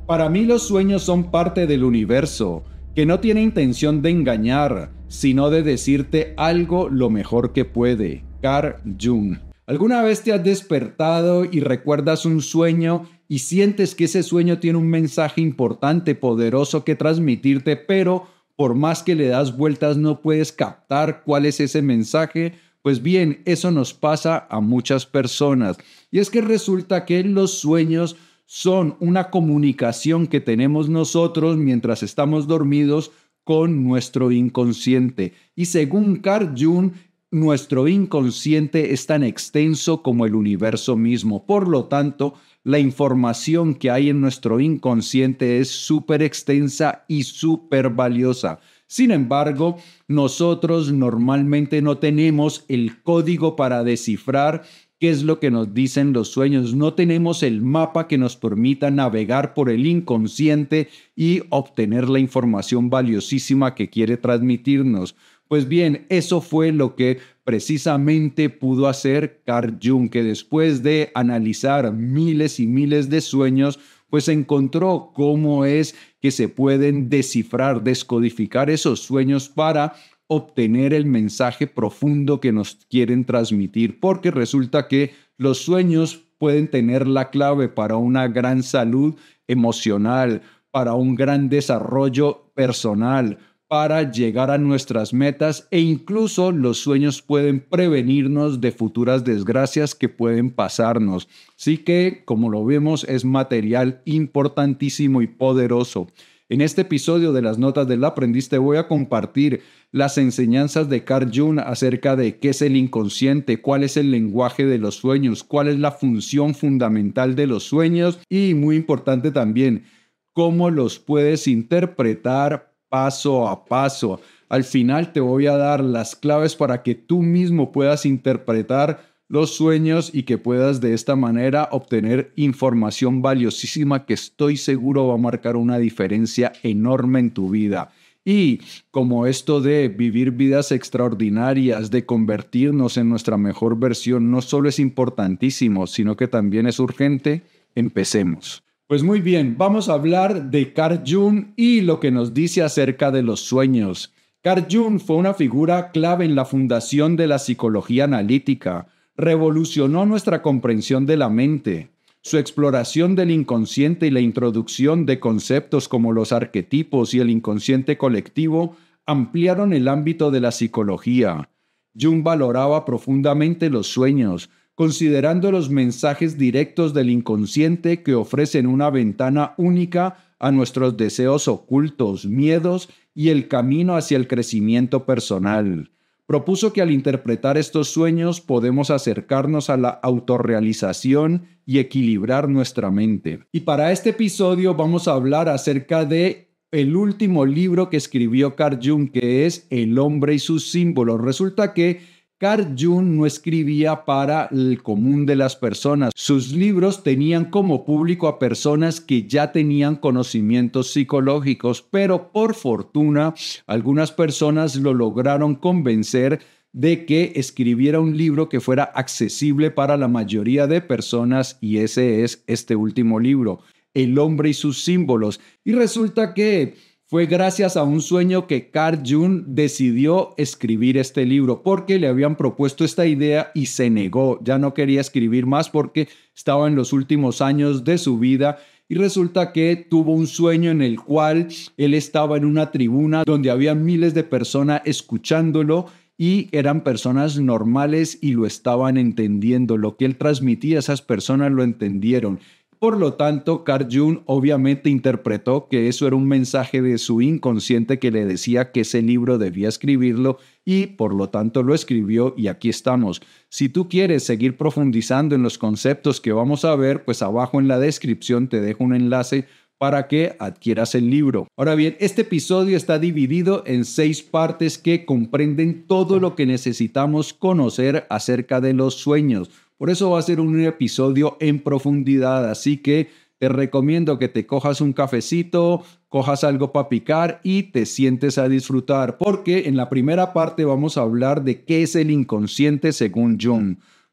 Para mí los sueños son parte del universo, que no tiene intención de engañar, sino de decirte algo lo mejor que puede. Carl Jung. ¿Alguna vez te has despertado y recuerdas un sueño y sientes que ese sueño tiene un mensaje importante, poderoso que transmitirte, pero por más que le das vueltas no puedes captar cuál es ese mensaje? Pues bien, eso nos pasa a muchas personas. Y es que resulta que los sueños son una comunicación que tenemos nosotros mientras estamos dormidos con nuestro inconsciente. Y según Carl Jung, nuestro inconsciente es tan extenso como el universo mismo. Por lo tanto, la información que hay en nuestro inconsciente es súper extensa y súper valiosa. Sin embargo, nosotros normalmente no tenemos el código para descifrar qué es lo que nos dicen los sueños. No tenemos el mapa que nos permita navegar por el inconsciente y obtener la información valiosísima que quiere transmitirnos. Pues bien, eso fue lo que precisamente pudo hacer Carl Jung, que después de analizar miles y miles de sueños, pues encontró cómo es que se pueden descifrar, descodificar esos sueños para obtener el mensaje profundo que nos quieren transmitir, porque resulta que los sueños pueden tener la clave para una gran salud emocional, para un gran desarrollo personal, para llegar a nuestras metas, e incluso los sueños pueden prevenirnos de futuras desgracias que pueden pasarnos. Así que, como lo vemos, es material importantísimo y poderoso. En este episodio de las Notas del Aprendiz te voy a compartir las enseñanzas de Carl Jung acerca de qué es el inconsciente, cuál es el lenguaje de los sueños, cuál es la función fundamental de los sueños y, muy importante también, cómo los puedes interpretar paso a paso. Al final te voy a dar las claves para que tú mismo puedas interpretar los sueños y que puedas de esta manera obtener información valiosísima que estoy seguro va a marcar una diferencia enorme en tu vida. Y como esto de vivir vidas extraordinarias, de convertirnos en nuestra mejor versión, no solo es importantísimo, sino que también es urgente, empecemos. Pues muy bien, vamos a hablar de Carl Jung y lo que nos dice acerca de los sueños. Carl Jung fue una figura clave en la fundación de la psicología analítica. Revolucionó nuestra comprensión de la mente. Su exploración del inconsciente y la introducción de conceptos como los arquetipos y el inconsciente colectivo ampliaron el ámbito de la psicología. Jung valoraba profundamente los sueños, considerando los mensajes directos del inconsciente que ofrecen una ventana única a nuestros deseos ocultos, miedos y el camino hacia el crecimiento personal. Propuso que al interpretar estos sueños podemos acercarnos a la autorrealización y equilibrar nuestra mente. Y para este episodio vamos a hablar acerca de el último libro que escribió Carl Jung, que es El hombre y sus símbolos. Resulta que Carl Jung no escribía para el común de las personas. Sus libros tenían como público a personas que ya tenían conocimientos psicológicos, pero por fortuna algunas personas lo lograron convencer de que escribiera un libro que fuera accesible para la mayoría de personas, y ese es este último libro, El hombre y sus símbolos. Y resulta que fue gracias a un sueño que Carl Jung decidió escribir este libro, porque le habían propuesto esta idea y se negó. Ya no quería escribir más porque estaba en los últimos años de su vida. Y resulta que tuvo un sueño en el cual él estaba en una tribuna donde había miles de personas escuchándolo y eran personas normales y lo estaban entendiendo. Lo que él transmitía, esas personas lo entendieron. Por lo tanto, Carl Jung obviamente interpretó que eso era un mensaje de su inconsciente que le decía que ese libro debía escribirlo y por lo tanto lo escribió, y aquí estamos. Si tú quieres seguir profundizando en los conceptos que vamos a ver, pues abajo en la descripción te dejo un enlace para que adquieras el libro. Ahora bien, este episodio está dividido en 6 partes que comprenden todo lo que necesitamos conocer acerca de los sueños. Por eso va a ser un episodio en profundidad, así que te recomiendo que te cojas un cafecito, cojas algo para picar y te sientes a disfrutar, porque en la primera parte vamos a hablar de qué es el inconsciente según Jung.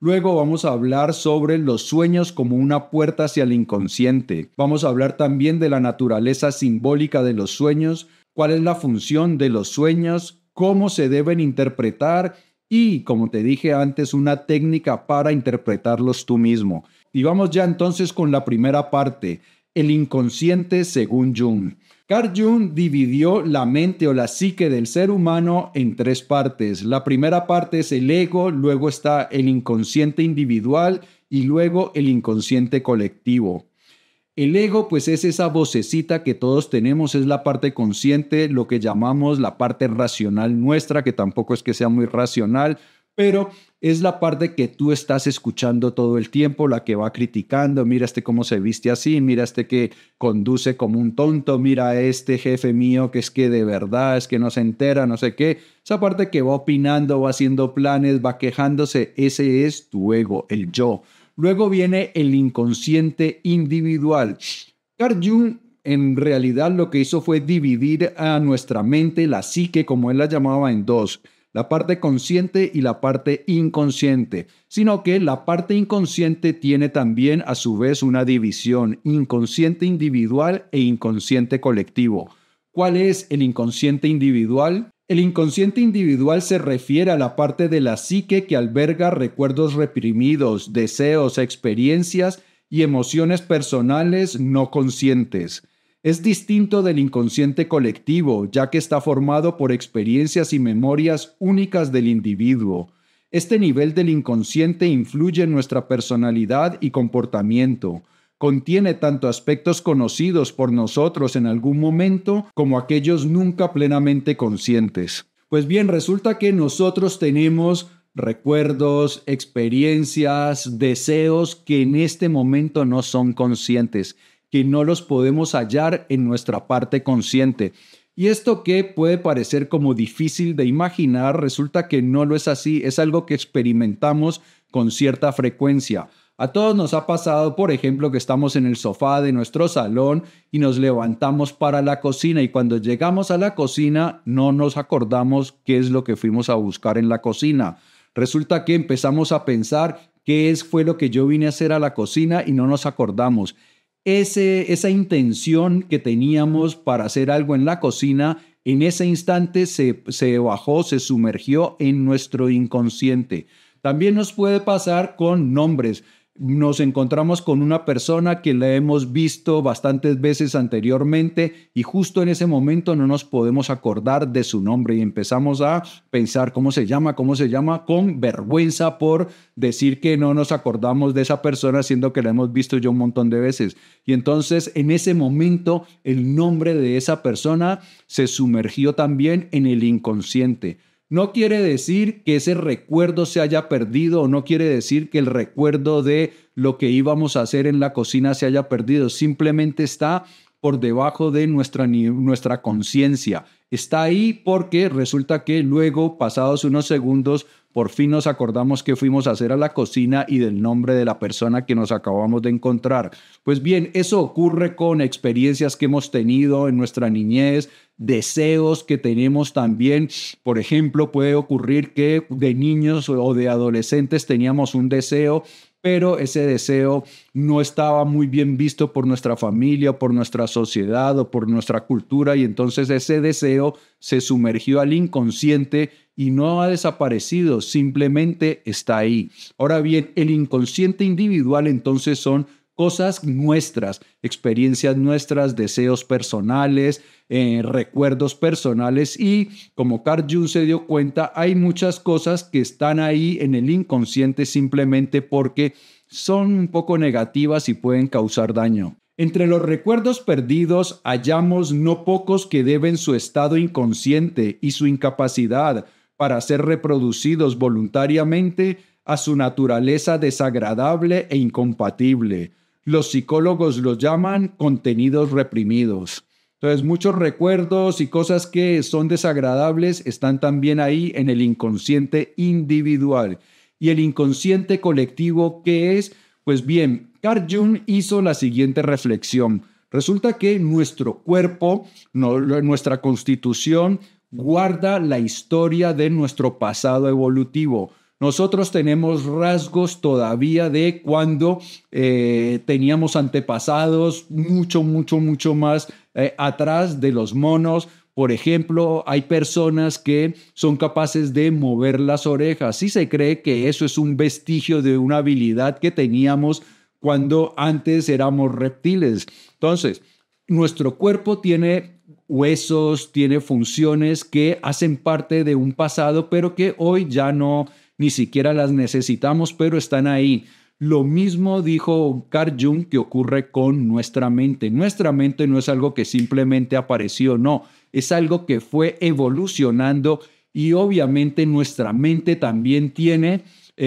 Luego vamos a hablar sobre los sueños como una puerta hacia el inconsciente. Vamos a hablar también de la naturaleza simbólica de los sueños, cuál es la función de los sueños, cómo se deben interpretar y, como te dije antes, una técnica para interpretarlos tú mismo. Y vamos ya entonces con la primera parte, el inconsciente según Jung. Carl Jung dividió la mente o la psique del ser humano en tres partes. La primera parte es el ego, luego está el inconsciente individual y luego el inconsciente colectivo. El ego, pues, es esa vocecita que todos tenemos, es la parte consciente, lo que llamamos la parte racional nuestra, que tampoco es que sea muy racional, pero es la parte que tú estás escuchando todo el tiempo, la que va criticando, mira este cómo se viste así, mira este que conduce como un tonto, mira este jefe mío que es que de verdad es que no se entera, no sé qué. Esa parte que va opinando, va haciendo planes, va quejándose, ese es tu ego, el yo. Luego viene el inconsciente individual. Carl Jung en realidad lo que hizo fue dividir a nuestra mente, la psique, como él la llamaba, en dos. La parte consciente y la parte inconsciente, sino que la parte inconsciente tiene también a su vez una división, inconsciente individual e inconsciente colectivo. ¿Cuál es el inconsciente individual? El inconsciente individual se refiere a la parte de la psique que alberga recuerdos reprimidos, deseos, experiencias y emociones personales no conscientes. Es distinto del inconsciente colectivo, ya que está formado por experiencias y memorias únicas del individuo. Este nivel del inconsciente influye en nuestra personalidad y comportamiento. Contiene tanto aspectos conocidos por nosotros en algún momento como aquellos nunca plenamente conscientes. Pues bien, resulta que nosotros tenemos recuerdos, experiencias, deseos que en este momento no son conscientes, que no los podemos hallar en nuestra parte consciente. Y esto que puede parecer como difícil de imaginar, resulta que no lo es así, es algo que experimentamos con cierta frecuencia. A todos nos ha pasado, por ejemplo, que estamos en el sofá de nuestro salón y nos levantamos para la cocina y cuando llegamos a la cocina no nos acordamos qué es lo que fuimos a buscar en la cocina. Resulta que empezamos a pensar fue lo que yo vine a hacer a la cocina y no nos acordamos. Esa intención que teníamos para hacer algo en la cocina, en ese instante se bajó, se sumergió en nuestro inconsciente. También nos puede pasar con nombres. Nos encontramos con una persona que la hemos visto bastantes veces anteriormente y justo en ese momento no nos podemos acordar de su nombre y empezamos a pensar cómo se llama, con vergüenza por decir que no nos acordamos de esa persona, siendo que la hemos visto ya un montón de veces. Y entonces en ese momento el nombre de esa persona se sumergió también en el inconsciente. No quiere decir que ese recuerdo se haya perdido o no quiere decir que el recuerdo de lo que íbamos a hacer en la cocina se haya perdido. Simplemente está por debajo de nuestra conciencia. Está ahí porque resulta que luego, pasados unos segundos, por fin nos acordamos que fuimos a hacer a la cocina y del nombre de la persona que nos acabamos de encontrar. Pues bien, eso ocurre con experiencias que hemos tenido en nuestra niñez, deseos que tenemos también. Por ejemplo, puede ocurrir que de niños o de adolescentes teníamos un deseo, pero ese deseo no estaba muy bien visto por nuestra familia, por nuestra sociedad o por nuestra cultura y entonces ese deseo se sumergió al inconsciente y no ha desaparecido, simplemente está ahí. Ahora bien, el inconsciente individual entonces son cosas nuestras, experiencias nuestras, deseos personales, recuerdos personales y como Carl Jung se dio cuenta, hay muchas cosas que están ahí en el inconsciente simplemente porque son un poco negativas y pueden causar daño. Entre los recuerdos perdidos hallamos no pocos que deben su estado inconsciente y su incapacidad para ser reproducidos voluntariamente a su naturaleza desagradable e incompatible. Los psicólogos los llaman contenidos reprimidos. Entonces, muchos recuerdos y cosas que son desagradables están también ahí en el inconsciente individual. Y el inconsciente colectivo, ¿qué es? Pues bien, Carl Jung hizo la siguiente reflexión. Resulta que nuestro cuerpo, nuestra constitución, guarda la historia de nuestro pasado evolutivo. Nosotros tenemos rasgos todavía de cuando teníamos antepasados mucho más atrás de los monos. Por ejemplo, hay personas que son capaces de mover las orejas y se cree que eso es un vestigio de una habilidad que teníamos cuando antes éramos reptiles. Entonces, nuestro cuerpo tiene huesos, tiene funciones que hacen parte de un pasado, pero que hoy ya no, ni siquiera las necesitamos, pero están ahí. Lo mismo dijo Carl Jung que ocurre con nuestra mente. Nuestra mente no es algo que simplemente apareció, no, es algo que fue evolucionando y obviamente nuestra mente también tiene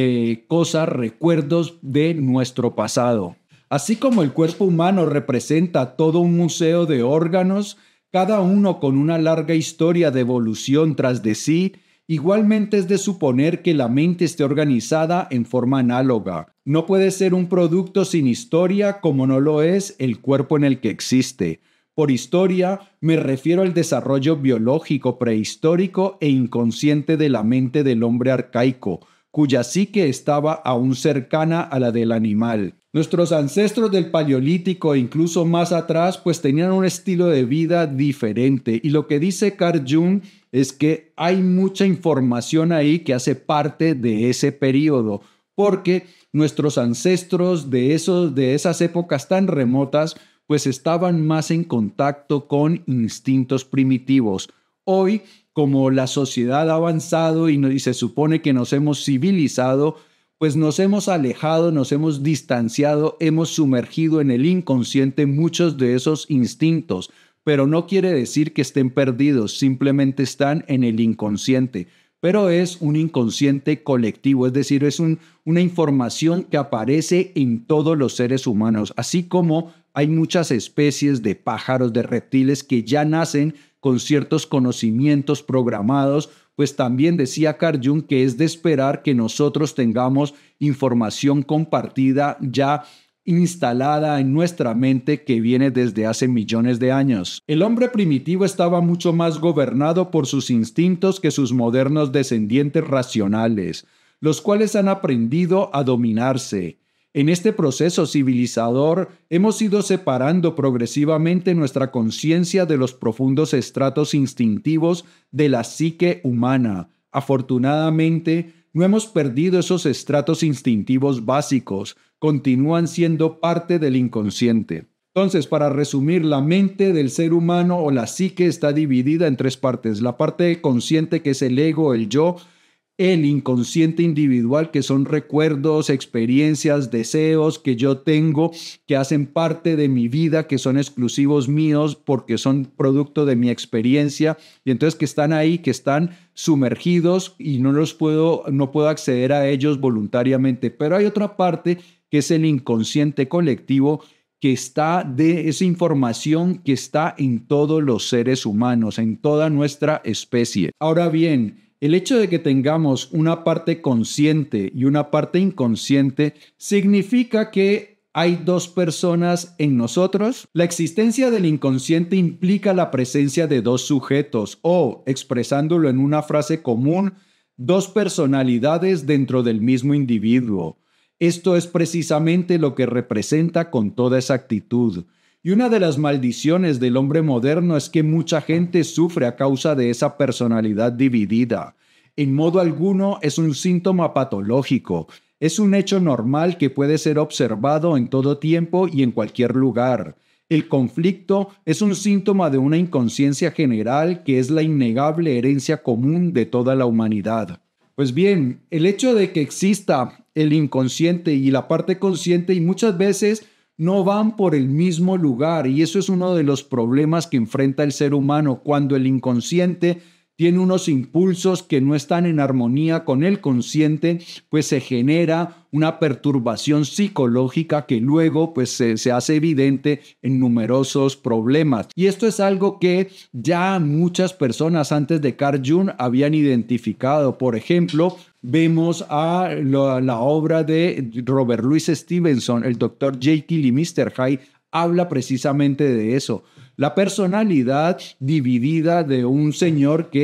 cosas, recuerdos de nuestro pasado. Así como el cuerpo humano representa todo un museo de órganos, cada uno con una larga historia de evolución tras de sí, igualmente es de suponer que la mente esté organizada en forma análoga. No puede ser un producto sin historia como no lo es el cuerpo en el que existe. Por historia me refiero al desarrollo biológico prehistórico e inconsciente de la mente del hombre arcaico, cuya psique estaba aún cercana a la del animal. Nuestros ancestros del Paleolítico e incluso más atrás pues tenían un estilo de vida diferente y lo que dice Carl Jung es que hay mucha información ahí que hace parte de ese periodo porque nuestros ancestros de esas épocas tan remotas pues estaban más en contacto con instintos primitivos. Hoy, como la sociedad ha avanzado y se supone que nos hemos civilizado, pues nos hemos alejado, nos hemos distanciado, hemos sumergido en el inconsciente muchos de esos instintos, pero no quiere decir que estén perdidos, simplemente están en el inconsciente. Pero es un inconsciente colectivo, es decir, es una información que aparece en todos los seres humanos, así como hay muchas especies de pájaros, de reptiles que ya nacen con ciertos conocimientos programados, pues también decía Carl Jung que es de esperar que nosotros tengamos información compartida ya instalada en nuestra mente que viene desde hace millones de años. El hombre primitivo estaba mucho más gobernado por sus instintos que sus modernos descendientes racionales, los cuales han aprendido a dominarse. En este proceso civilizador hemos ido separando progresivamente nuestra conciencia de los profundos estratos instintivos de la psique humana. Afortunadamente, no hemos perdido esos estratos instintivos básicos, continúan siendo parte del inconsciente. Entonces, para resumir, la mente del ser humano o la psique está dividida en tres partes. La parte consciente, que es el ego, el yo; el inconsciente individual, que son recuerdos, experiencias, deseos que yo tengo, que hacen parte de mi vida, que son exclusivos míos porque son producto de mi experiencia y entonces que están ahí, que están sumergidos y no puedo acceder a ellos voluntariamente. Pero hay otra parte que es el inconsciente colectivo, que está de esa información que está en todos los seres humanos, en toda nuestra especie. Ahora bien, el hecho de que tengamos una parte consciente y una parte inconsciente significa que hay dos personas en nosotros. La existencia del inconsciente implica la presencia de dos sujetos o, expresándolo en una frase común, dos personalidades dentro del mismo individuo. Esto es precisamente lo que representa con toda exactitud. Y una de las maldiciones del hombre moderno es que mucha gente sufre a causa de esa personalidad dividida. En modo alguno es un síntoma patológico. Es un hecho normal que puede ser observado en todo tiempo y en cualquier lugar. El conflicto es un síntoma de una inconsciencia general que es la innegable herencia común de toda la humanidad. Pues bien, el hecho de que exista el inconsciente y la parte consciente y muchas veces no van por el mismo lugar y eso es uno de los problemas que enfrenta el ser humano cuando el inconsciente tiene unos impulsos que no están en armonía con el consciente, pues se genera una perturbación psicológica que luego pues se hace evidente en numerosos problemas. Y esto es algo que ya muchas personas antes de Carl Jung habían identificado. Por ejemplo, vemos a la obra de Robert Louis Stevenson, el Dr. Jekyll y Mr. Hyde, habla precisamente de eso. La personalidad dividida de un señor que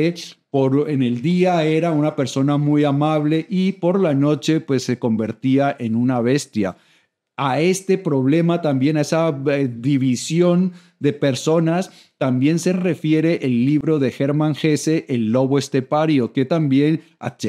En el día era una persona muy amable y por la noche pues se convertía en una bestia. A este problema también, a esa división de personas, también se refiere el libro de Hermann Hesse, El lobo estepario, que también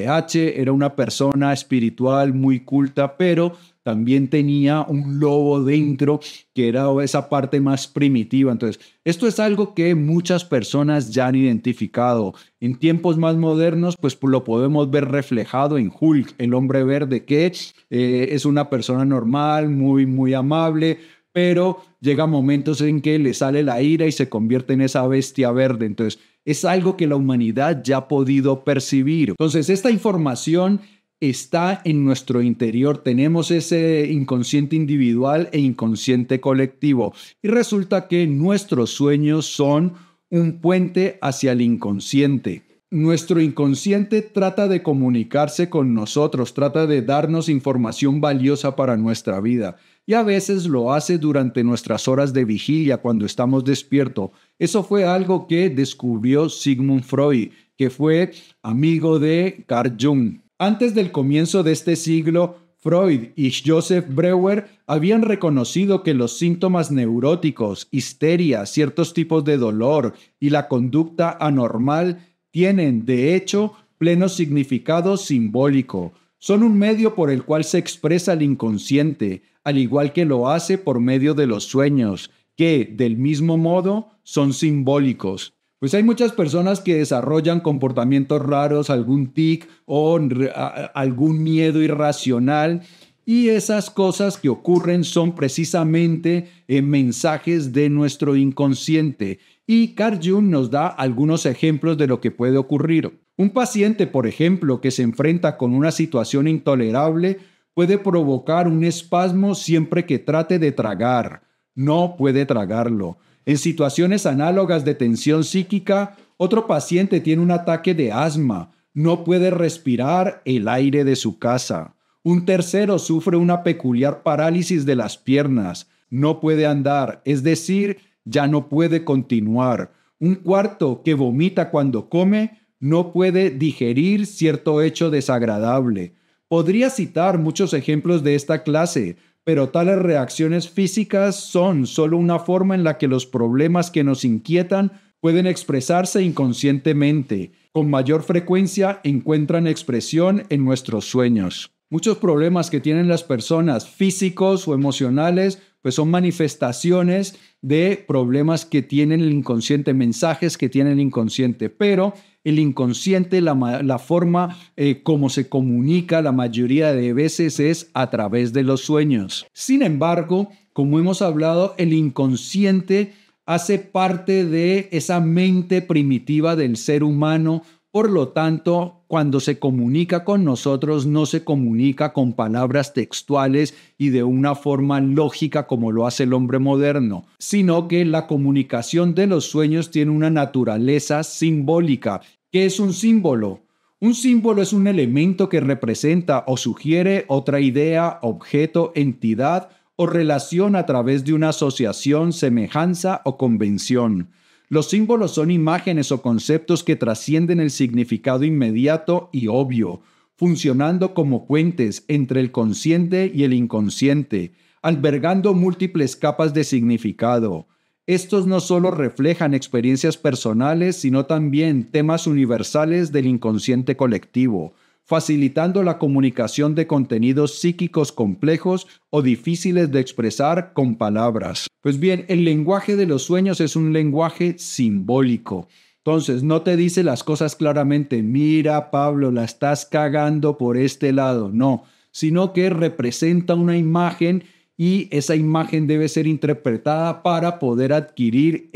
HH era una persona espiritual muy culta, pero también tenía un lobo dentro, que era esa parte más primitiva. Entonces, esto es algo que muchas personas ya han identificado. En tiempos más modernos, pues lo podemos ver reflejado en Hulk, el hombre verde, que es una persona normal, muy amable, pero llega momentos en que le sale la ira y se convierte en esa bestia verde. Entonces, es algo que la humanidad ya ha podido percibir. Entonces, esta información está en nuestro interior. Tenemos ese inconsciente individual e inconsciente colectivo. Y resulta que nuestros sueños son un puente hacia el inconsciente. Nuestro inconsciente trata de comunicarse con nosotros, trata de darnos información valiosa para nuestra vida. Y a veces lo hace durante nuestras horas de vigilia cuando estamos despiertos. Eso fue algo que descubrió Sigmund Freud, que fue amigo de Carl Jung. Antes del comienzo de este siglo, Freud y Joseph Breuer habían reconocido que los síntomas neuróticos, histeria, ciertos tipos de dolor y la conducta anormal tienen, de hecho, pleno significado simbólico. Son un medio por el cual se expresa el inconsciente, al igual que lo hace por medio de los sueños, que, del mismo modo, son simbólicos. Pues hay muchas personas que desarrollan comportamientos raros, algún tic o algún miedo irracional, y esas cosas que ocurren son precisamente mensajes de nuestro inconsciente. Y Carl Jung nos da algunos ejemplos de lo que puede ocurrir. Un paciente, por ejemplo, que se enfrenta con una situación intolerable puede provocar un espasmo siempre que trate de tragar. No puede tragarlo. En situaciones análogas de tensión psíquica, otro paciente tiene un ataque de asma. No puede respirar el aire de su casa. Un tercero sufre una peculiar parálisis de las piernas. No puede andar, es decir, ya no puede continuar. Un cuarto que vomita cuando come no puede digerir cierto hecho desagradable. Podría citar muchos ejemplos de esta clase, pero tales reacciones físicas son solo una forma en la que los problemas que nos inquietan pueden expresarse inconscientemente. Con mayor frecuencia encuentran expresión en nuestros sueños. Muchos problemas que tienen las personas físicos o emocionales pues son manifestaciones de problemas que tienen el inconsciente, mensajes que tiene el inconsciente, pero el inconsciente, la forma como se comunica la mayoría de veces es a través de los sueños. Sin embargo, como hemos hablado, el inconsciente hace parte de esa mente primitiva del ser humano. Por lo tanto, cuando se comunica con nosotros, no se comunica con palabras textuales y de una forma lógica como lo hace el hombre moderno, sino que la comunicación de los sueños tiene una naturaleza simbólica. ¿Qué es un símbolo? Un símbolo es un elemento que representa o sugiere otra idea, objeto, entidad o relación a través de una asociación, semejanza o convención. Los símbolos son imágenes o conceptos que trascienden el significado inmediato y obvio, funcionando como puentes entre el consciente y el inconsciente, albergando múltiples capas de significado. Estos no solo reflejan experiencias personales, sino también temas universales del inconsciente colectivo, facilitando la comunicación de contenidos psíquicos complejos o difíciles de expresar con palabras. Pues bien, el lenguaje de los sueños es un lenguaje simbólico. Entonces, no te dice las cosas claramente, mira, Pablo, la estás cagando por este lado, no, sino que representa una imagen y esa imagen debe ser interpretada para poder adquirir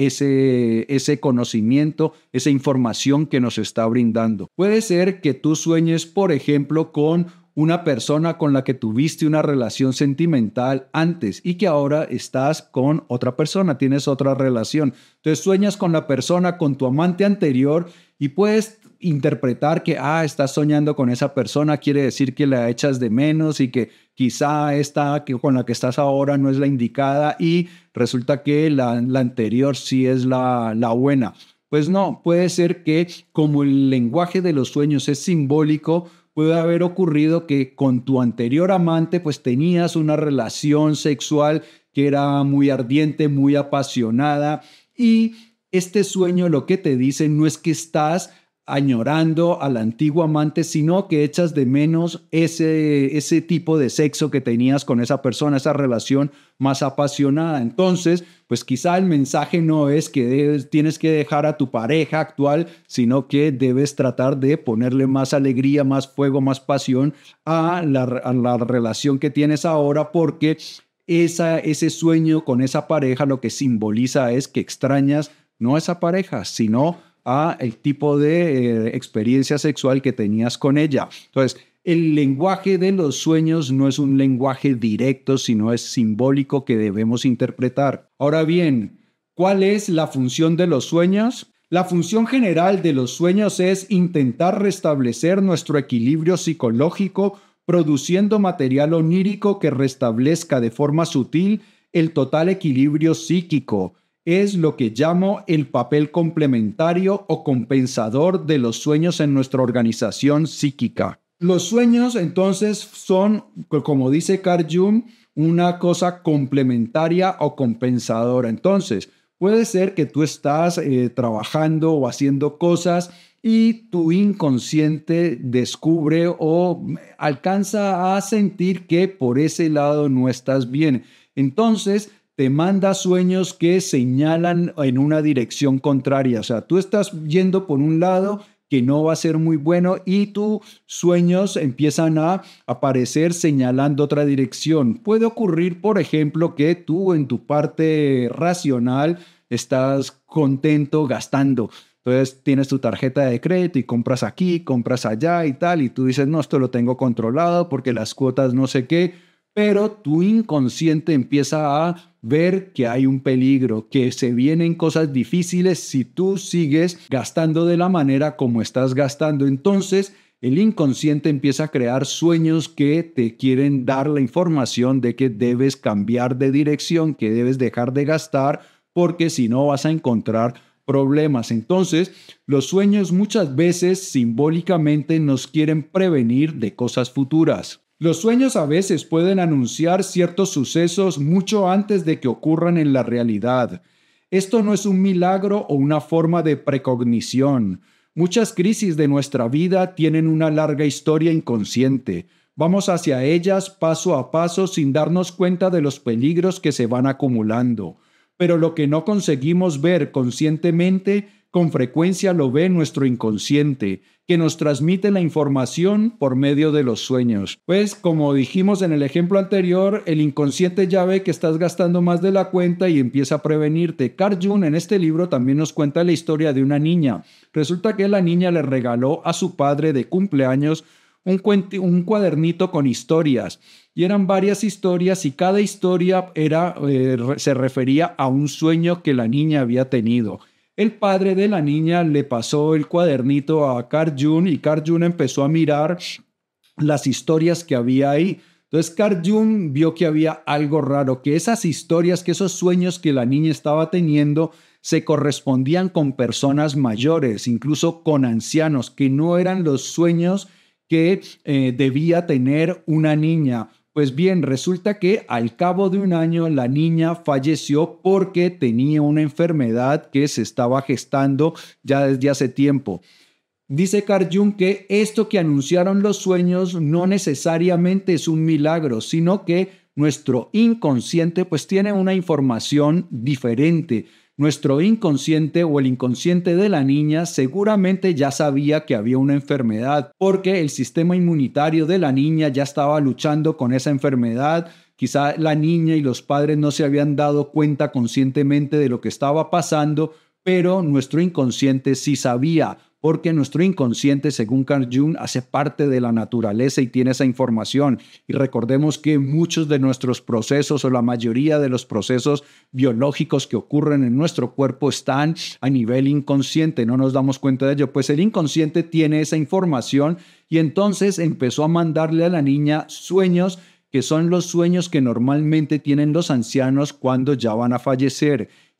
ese conocimiento, esa información que nos está brindando. Puede ser que tú sueñes, por ejemplo, con una persona con la que tuviste una relación sentimental antes y que ahora estás con otra persona, tienes otra relación. Entonces sueñas con la persona, con tu amante anterior y puedes interpretar que estás soñando con esa persona, quiere decir que la echas de menos y que quizá esta con la que estás ahora no es la indicada y resulta que la anterior sí es la buena. Pues no, puede ser que como el lenguaje de los sueños es simbólico, puede haber ocurrido que con tu anterior amante pues tenías una relación sexual que era muy ardiente, muy apasionada y este sueño lo que te dice no es que estás añorando al antiguo amante, sino que echas de menos ese tipo de sexo que tenías con esa persona, esa relación más apasionada. Entonces, pues quizá el mensaje no es que tienes que dejar a tu pareja actual, sino que debes tratar de ponerle más alegría, más fuego, más pasión a la relación que tienes ahora, porque ese sueño con esa pareja lo que simboliza es que extrañas no a esa pareja, sino a el tipo de experiencia sexual que tenías con ella. Entonces, el lenguaje de los sueños no es un lenguaje directo, sino es simbólico que debemos interpretar. Ahora bien, ¿cuál es la función de los sueños? La función general de los sueños es intentar restablecer nuestro equilibrio psicológico, produciendo material onírico que restablezca de forma sutil el total equilibrio psíquico. Es lo que llamo el papel complementario o compensador de los sueños en nuestra organización psíquica. Los sueños entonces son, como dice Carl Jung, una cosa complementaria o compensadora. Entonces, puede ser que tú estás trabajando o haciendo cosas y tu inconsciente descubre o alcanza a sentir que por ese lado no estás bien. Entonces, te manda sueños que señalan en una dirección contraria. O sea, tú estás yendo por un lado que no va a ser muy bueno y tus sueños empiezan a aparecer señalando otra dirección. Puede ocurrir, por ejemplo, que tú en tu parte racional estás contento gastando. Entonces tienes tu tarjeta de crédito y compras aquí, compras allá y tal, y tú dices, no, esto lo tengo controlado porque las cuotas no sé qué, pero tu inconsciente empieza a ver que hay un peligro, que se vienen cosas difíciles si tú sigues gastando de la manera como estás gastando. Entonces, el inconsciente empieza a crear sueños que te quieren dar la información de que debes cambiar de dirección, que debes dejar de gastar, porque si no vas a encontrar problemas. Entonces, los sueños muchas veces simbólicamente nos quieren prevenir de cosas futuras. Los sueños a veces pueden anunciar ciertos sucesos mucho antes de que ocurran en la realidad. Esto no es un milagro o una forma de precognición. Muchas crisis de nuestra vida tienen una larga historia inconsciente. Vamos hacia ellas paso a paso sin darnos cuenta de los peligros que se van acumulando. Pero lo que no conseguimos ver conscientemente, con frecuencia lo ve nuestro inconsciente, que nos transmite la información por medio de los sueños. Pues, como dijimos en el ejemplo anterior, el inconsciente ya ve que estás gastando más de la cuenta y empieza a prevenirte. Carl Jung en este libro también nos cuenta la historia de una niña. Resulta que la niña le regaló a su padre de cumpleaños un cuadernito con historias. Y eran varias historias y cada historia se refería a un sueño que la niña había tenido. El padre de la niña le pasó el cuadernito a Carl Jung y Carl Jung empezó a mirar las historias que había ahí. Entonces Carl Jung vio que había algo raro, que esas historias, que esos sueños que la niña estaba teniendo se correspondían con personas mayores, incluso con ancianos, que no eran los sueños que debía tener una niña. Pues bien, resulta que al cabo de un año la niña falleció porque tenía una enfermedad que se estaba gestando ya desde hace tiempo. Dice Carl Jung que esto que anunciaron los sueños no necesariamente es un milagro, sino que nuestro inconsciente pues tiene una información diferente. Nuestro inconsciente o el inconsciente de la niña seguramente ya sabía que había una enfermedad porque el sistema inmunitario de la niña ya estaba luchando con esa enfermedad. Quizá la niña y los padres no se habían dado cuenta conscientemente de lo que estaba pasando, pero nuestro inconsciente sí sabía, porque nuestro inconsciente, según Carl Jung, hace parte de la naturaleza y tiene esa información. Y recordemos que muchos de nuestros procesos o la mayoría de los procesos biológicos que ocurren en nuestro cuerpo están a nivel inconsciente, no nos damos cuenta de ello. Pues el inconsciente tiene esa información y entonces empezó a mandarle a la niña sueños que son los sueños que normalmente tienen los ancianos cuando ya van a fallecer.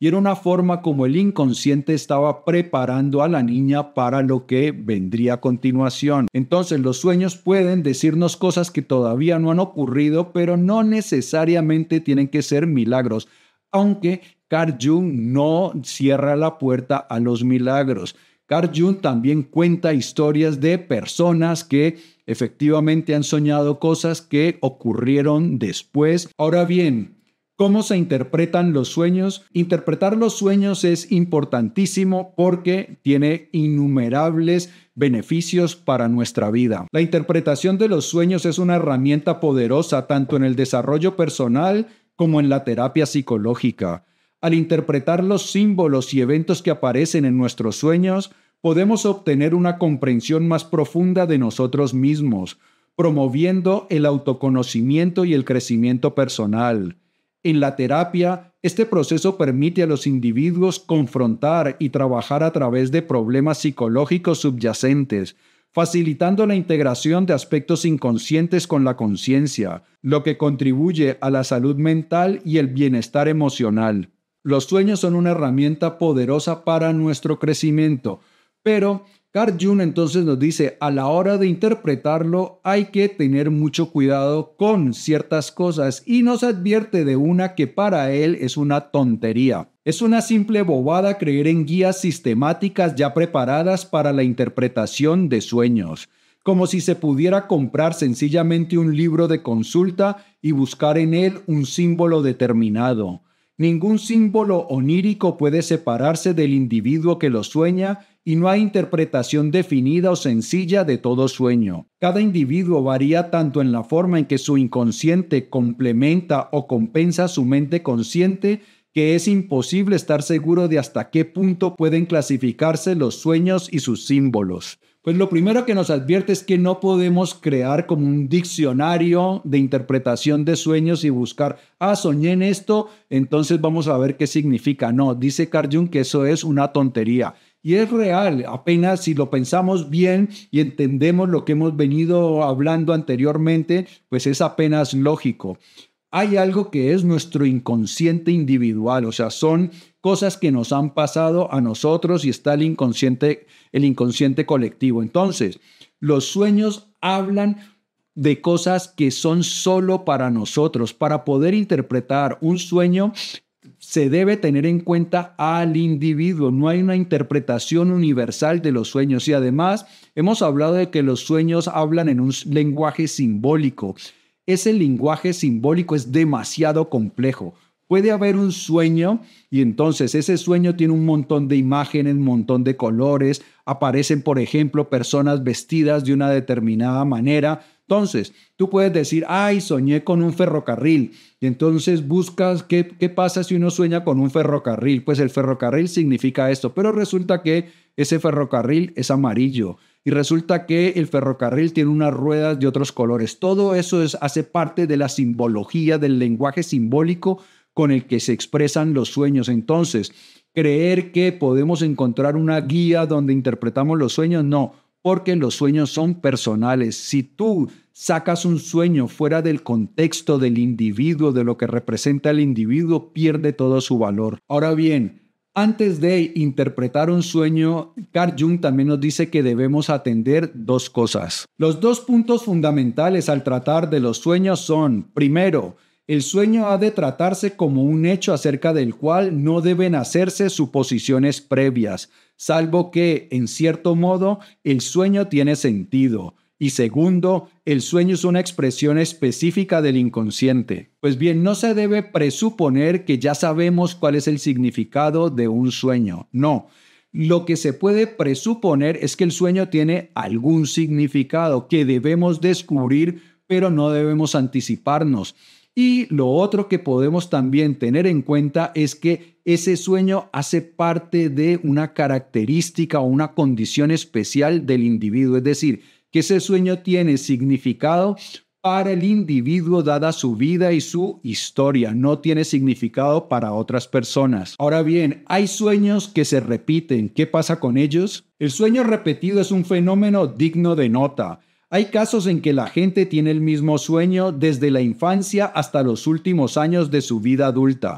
y era una forma como el inconsciente estaba preparando a la niña para lo que vendría a continuación. Entonces los sueños pueden decirnos cosas que todavía no han ocurrido, pero no necesariamente tienen que ser milagros, aunque Carl Jung no cierra la puerta a los milagros. Carl Jung también cuenta historias de personas que efectivamente han soñado cosas que ocurrieron después. Ahora bien, ¿cómo se interpretan los sueños? Interpretar los sueños es importantísimo porque tiene innumerables beneficios para nuestra vida. La interpretación de los sueños es una herramienta poderosa tanto en el desarrollo personal como en la terapia psicológica. Al interpretar los símbolos y eventos que aparecen en nuestros sueños, podemos obtener una comprensión más profunda de nosotros mismos, promoviendo el autoconocimiento y el crecimiento personal. En la terapia, este proceso permite a los individuos confrontar y trabajar a través de problemas psicológicos subyacentes, facilitando la integración de aspectos inconscientes con la conciencia, lo que contribuye a la salud mental y el bienestar emocional. Los sueños son una herramienta poderosa para nuestro crecimiento, pero Carl Jung entonces nos dice, a la hora de interpretarlo hay que tener mucho cuidado con ciertas cosas y nos advierte de una que para él es una tontería. Es una simple bobada creer en guías sistemáticas ya preparadas para la interpretación de sueños, como si se pudiera comprar sencillamente un libro de consulta y buscar en él un símbolo determinado. Ningún símbolo onírico puede separarse del individuo que lo sueña y no hay interpretación definida o sencilla de todo sueño. Cada individuo varía tanto en la forma en que su inconsciente complementa o compensa su mente consciente que es imposible estar seguro de hasta qué punto pueden clasificarse los sueños y sus símbolos. Pues lo primero que nos advierte es que no podemos crear como un diccionario de interpretación de sueños y buscar, soñé en esto, entonces vamos a ver qué significa. No, dice Carl Jung que eso es una tontería. Y es real, apenas si lo pensamos bien y entendemos lo que hemos venido hablando anteriormente, pues es apenas lógico. Hay algo que es nuestro inconsciente individual, o sea, son cosas que nos han pasado a nosotros y está el inconsciente colectivo. Entonces, los sueños hablan de cosas que son solo para nosotros. Para poder interpretar un sueño, se debe tener en cuenta al individuo. No hay una interpretación universal de los sueños. Y además, hemos hablado de que los sueños hablan en un lenguaje simbólico. Ese lenguaje simbólico es demasiado complejo. Puede haber un sueño y entonces ese sueño tiene un montón de imágenes, un montón de colores. Aparecen, por ejemplo, personas vestidas de una determinada manera. Entonces, tú puedes decir, soñé con un ferrocarril. Y entonces buscas qué pasa si uno sueña con un ferrocarril. Pues el ferrocarril significa esto, pero resulta que ese ferrocarril es amarillo. Y resulta que el ferrocarril tiene unas ruedas de otros colores. Todo eso hace parte de la simbología, del lenguaje simbólico con el que se expresan los sueños. Entonces, creer que podemos encontrar una guía donde interpretamos los sueños, no, porque los sueños son personales. Si tú sacas un sueño fuera del contexto del individuo, de lo que representa el individuo, pierde todo su valor. Ahora bien, antes de interpretar un sueño, Carl Jung también nos dice que debemos atender dos cosas. Los dos puntos fundamentales al tratar de los sueños son, primero, el sueño ha de tratarse como un hecho acerca del cual no deben hacerse suposiciones previas, salvo que, en cierto modo, el sueño tiene sentido. Y segundo, el sueño es una expresión específica del inconsciente. Pues bien, no se debe presuponer que ya sabemos cuál es el significado de un sueño. No. Lo que se puede presuponer es que el sueño tiene algún significado que debemos descubrir, pero no debemos anticiparnos. Y lo otro que podemos también tener en cuenta es que ese sueño hace parte de una característica o una condición especial del individuo. Es decir, que ese sueño tiene significado para el individuo dada su vida y su historia, no tiene significado para otras personas. Ahora bien, hay sueños que se repiten. ¿Qué pasa con ellos? El sueño repetido es un fenómeno digno de nota. Hay casos en que la gente tiene el mismo sueño desde la infancia hasta los últimos años de su vida adulta.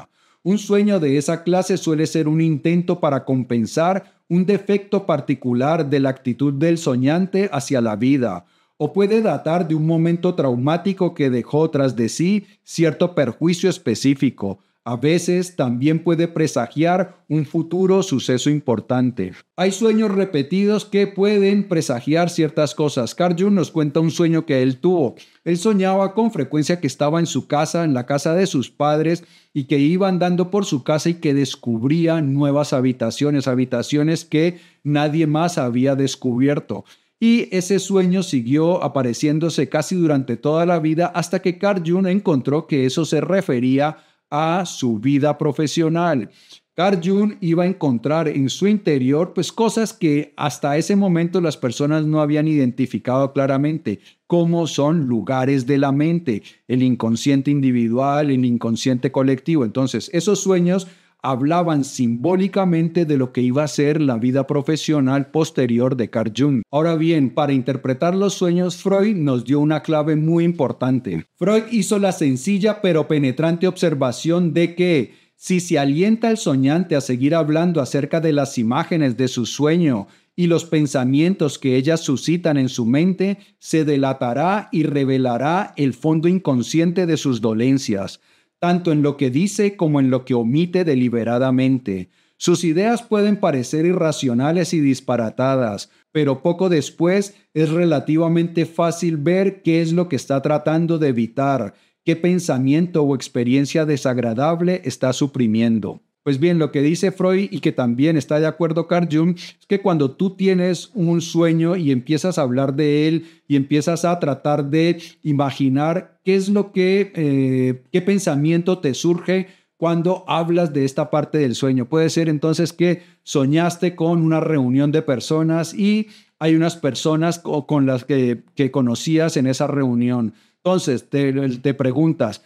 Un sueño de esa clase suele ser un intento para compensar un defecto particular de la actitud del soñante hacia la vida, o puede datar de un momento traumático que dejó tras de sí cierto perjuicio específico. A veces también puede presagiar un futuro suceso importante. Hay sueños repetidos que pueden presagiar ciertas cosas. Carl Jung nos cuenta un sueño que él tuvo. Él soñaba con frecuencia que estaba en su casa, en la casa de sus padres, y que iba andando por su casa y que descubría nuevas habitaciones, habitaciones que nadie más había descubierto. Y ese sueño siguió apareciéndose casi durante toda la vida hasta que Carl Jung encontró que eso se refería a su vida profesional. Carl Jung iba a encontrar en su interior pues cosas que hasta ese momento las personas no habían identificado claramente, como son lugares de la mente, el inconsciente individual, el inconsciente colectivo. Entonces, esos sueños hablaban simbólicamente de lo que iba a ser la vida profesional posterior de Carl Jung. Ahora bien, para interpretar los sueños, Freud nos dio una clave muy importante. Freud hizo la sencilla pero penetrante observación de que si se alienta al soñante a seguir hablando acerca de las imágenes de su sueño y los pensamientos que ellas suscitan en su mente, se delatará y revelará el fondo inconsciente de sus dolencias, tanto en lo que dice como en lo que omite deliberadamente. Sus ideas pueden parecer irracionales y disparatadas, pero poco después es relativamente fácil ver qué es lo que está tratando de evitar, qué pensamiento o experiencia desagradable está suprimiendo. Pues bien, lo que dice Freud y que también está de acuerdo Carl Jung es que cuando tú tienes un sueño y empiezas a hablar de él y empiezas a tratar de imaginar qué es lo que, qué pensamiento te surge cuando hablas de esta parte del sueño. Puede ser entonces que soñaste con una reunión de personas y hay unas personas con las que conocías en esa reunión. Entonces te preguntas,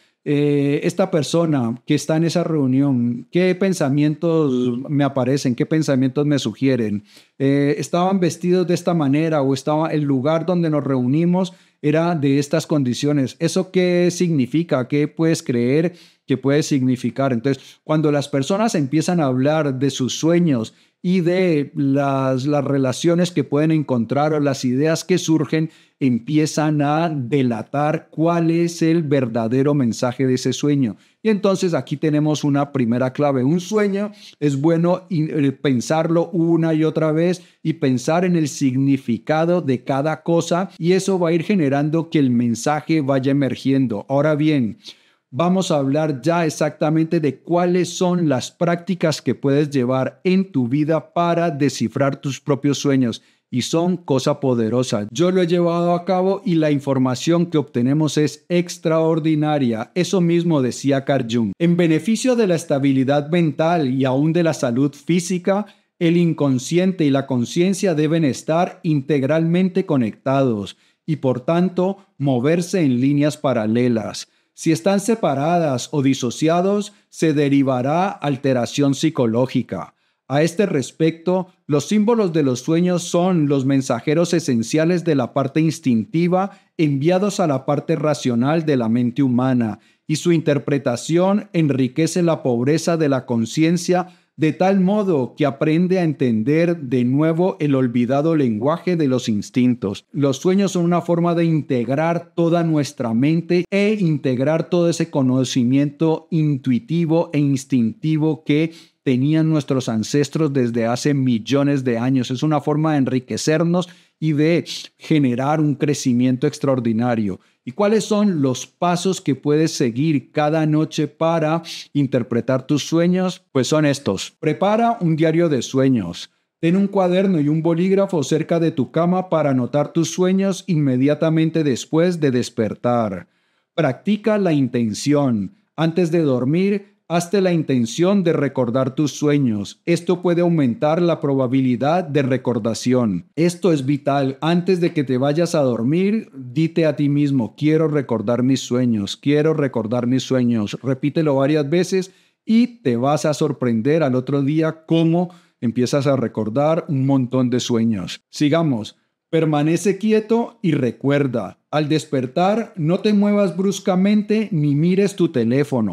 esta persona que está en esa reunión, ¿qué pensamientos me aparecen? ¿Qué pensamientos me sugieren? ¿Estaban vestidos de esta manera o estaba el lugar donde nos reunimos era de estas condiciones? ¿Eso qué significa? ¿Qué puedes creer que puede significar? Entonces, cuando las personas empiezan a hablar de sus sueños y de las relaciones que pueden encontrar o las ideas que surgen, empiezan a delatar cuál es el verdadero mensaje de ese sueño. Y entonces aquí tenemos una primera clave. Un sueño es bueno pensarlo una y otra vez y pensar en el significado de cada cosa, y eso va a ir generando que el mensaje vaya emergiendo. Ahora bien, vamos a hablar ya exactamente de cuáles son las prácticas que puedes llevar en tu vida para descifrar tus propios sueños. Y son cosa poderosa. Yo lo he llevado a cabo y la información que obtenemos es extraordinaria. Eso mismo decía Carl Jung. En beneficio de la estabilidad mental y aún de la salud física, el inconsciente y la conciencia deben estar integralmente conectados y por tanto moverse en líneas paralelas. Si están separadas o disociados, se derivará alteración psicológica. A este respecto, los símbolos de los sueños son los mensajeros esenciales de la parte instintiva enviados a la parte racional de la mente humana, y su interpretación enriquece la pobreza de la conciencia de tal modo que aprende a entender de nuevo el olvidado lenguaje de los instintos. Los sueños son una forma de integrar toda nuestra mente e integrar todo ese conocimiento intuitivo e instintivo que tenían nuestros ancestros desde hace millones de años. Es una forma de enriquecernos y de generar un crecimiento extraordinario. ¿Y cuáles son los pasos que puedes seguir cada noche para interpretar tus sueños? Pues son estos. Prepara un diario de sueños. Ten un cuaderno y un bolígrafo cerca de tu cama para anotar tus sueños inmediatamente después de despertar. Practica la intención. Antes de dormir, hazte la intención de recordar tus sueños. Esto puede aumentar la probabilidad de recordación. Esto es vital. Antes de que te vayas a dormir, dite a ti mismo, quiero recordar mis sueños, quiero recordar mis sueños. Repítelo varias veces y te vas a sorprender al otro día cómo empiezas a recordar un montón de sueños. Sigamos. Permanece quieto y recuerda, al despertar, no te muevas bruscamente ni mires tu teléfono.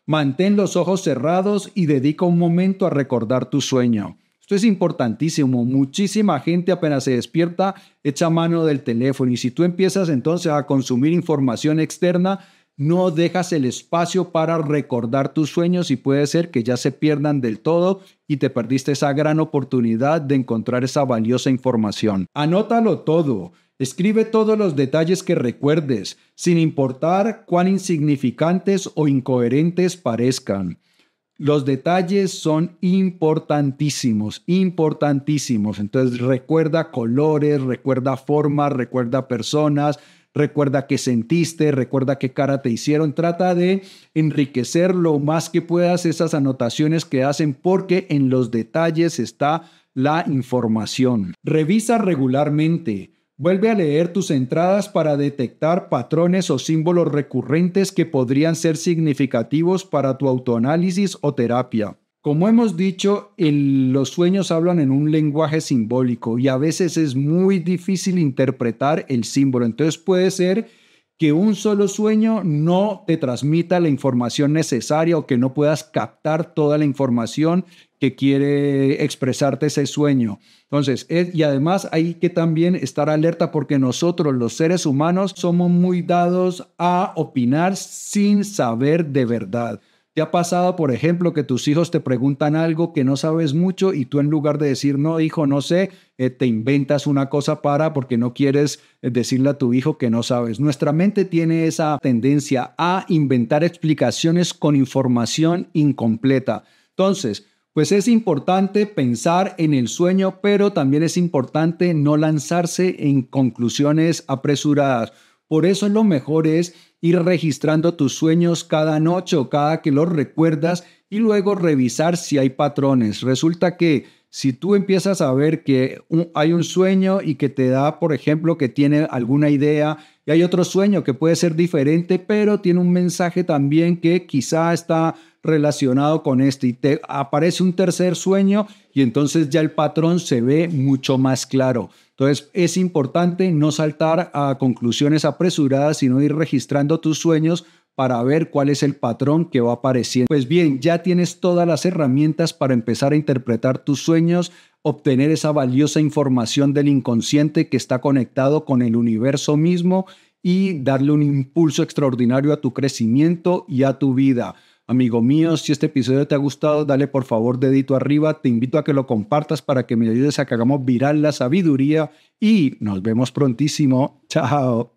Mantén los ojos cerrados y dedica un momento a recordar tu sueño. Esto es importantísimo. Muchísima gente apenas se despierta echa mano del teléfono y si tú empiezas entonces a consumir información externa, no dejas el espacio para recordar tus sueños y puede ser que ya se pierdan del todo y te perdiste esa gran oportunidad de encontrar esa valiosa información. Anótalo todo. Escribe todos los detalles que recuerdes, sin importar cuán insignificantes o incoherentes parezcan. Los detalles son importantísimos, importantísimos. Entonces recuerda colores, recuerda formas, recuerda personas, recuerda qué sentiste, recuerda qué cara te hicieron. Trata de enriquecer lo más que puedas esas anotaciones que hacen porque en los detalles está la información. Revisa regularmente. Vuelve a leer tus entradas para detectar patrones o símbolos recurrentes que podrían ser significativos para tu autoanálisis o terapia. Como hemos dicho, los sueños hablan en un lenguaje simbólico y a veces es muy difícil interpretar el símbolo. Entonces puede ser que un solo sueño no te transmita la información necesaria o que no puedas captar toda la información que quiere expresarte ese sueño. Entonces, y además hay que también estar alerta porque nosotros los seres humanos somos muy dados a opinar sin saber de verdad. ¿Te ha pasado, por ejemplo, que tus hijos te preguntan algo que no sabes mucho y tú en lugar de decir, no, hijo, no sé, te inventas una cosa porque no quieres decirle a tu hijo que no sabes? Nuestra mente tiene esa tendencia a inventar explicaciones con información incompleta. Entonces, pues es importante pensar en el sueño, pero también es importante no lanzarse en conclusiones apresuradas. Por eso lo mejor es ir registrando tus sueños cada noche o cada que los recuerdas y luego revisar si hay patrones. Resulta que si tú empiezas a ver que hay un sueño y que te da, por ejemplo, que tiene alguna idea y hay otro sueño que puede ser diferente, pero tiene un mensaje también que quizá está relacionado con este y te aparece un tercer sueño y entonces ya el patrón se ve mucho más claro. Entonces es importante no saltar a conclusiones apresuradas, sino ir registrando tus sueños para ver cuál es el patrón que va apareciendo. Pues bien, ya tienes todas las herramientas para empezar a interpretar tus sueños, obtener esa valiosa información del inconsciente que está conectado con el universo mismo y darle un impulso extraordinario a tu crecimiento y a tu vida. Amigo mío, si este episodio te ha gustado, dale por favor dedito arriba. Te invito a que lo compartas para que me ayudes a que hagamos viral la sabiduría y nos vemos prontísimo. Chao.